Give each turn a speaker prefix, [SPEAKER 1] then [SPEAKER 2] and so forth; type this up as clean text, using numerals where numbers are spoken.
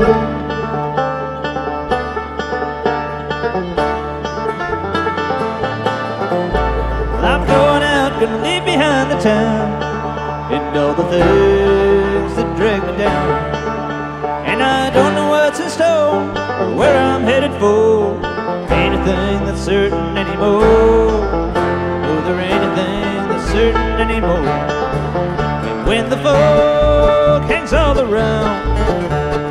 [SPEAKER 1] I'm going out, gonna leave behind the town and all the things that drag me down. And I don't know what's in store or where I'm headed for. Anything that's certain anymore. Oh, there ain't anything that's certain anymore. And when the